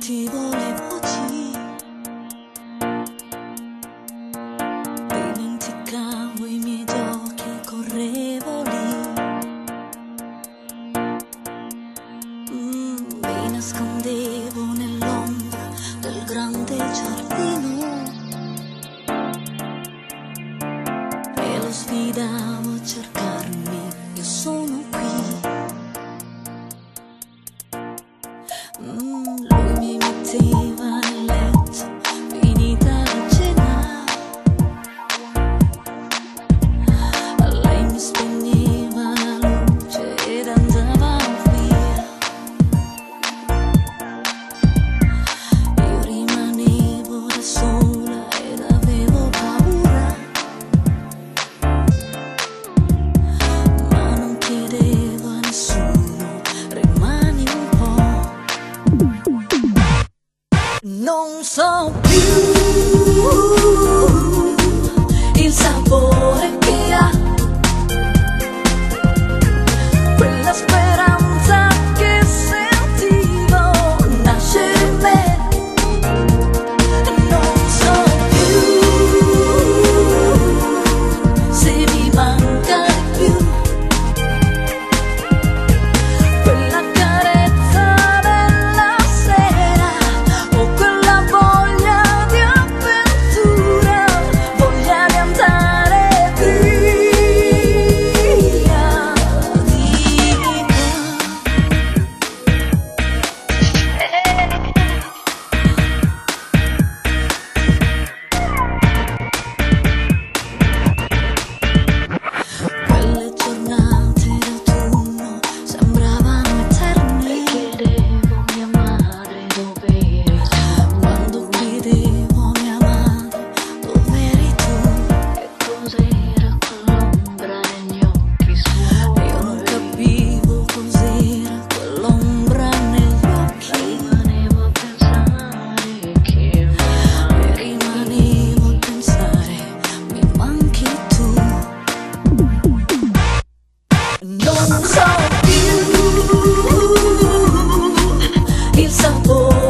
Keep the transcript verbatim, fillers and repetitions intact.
ti volevo dire, dimenticavo i miei giochi e correvo lì, mm, mi nascondevo nell'ombra del grande giardino e lo sfidavo a cercarmi, io sono qui. Mm, lui mi metteva nel letto, finita la cena, lei mi spegneva la luce ed andava via. Io rimanevo da sola ed avevo paura, ma non chiedevo a nessuno, rimani un po'. Non so più il sapore che ha quella speranza che sentivo nascere in me. Non so più se mi manca di più quella carezza della sera o quella voglia di avventura, voglia di andare via di quelle giornate d'autunno sembravano eterne. Chiedevo a mia madre dove eri tu, quando chiedevo a mia madre dove eri tu, che cos'era quell'ombra negli occhi suoi. Io non capivo cos'era quell'ombra negli occhi, rimanevo a pensare che e rimanevo a pensare mi manchi tu. Non so più il sapore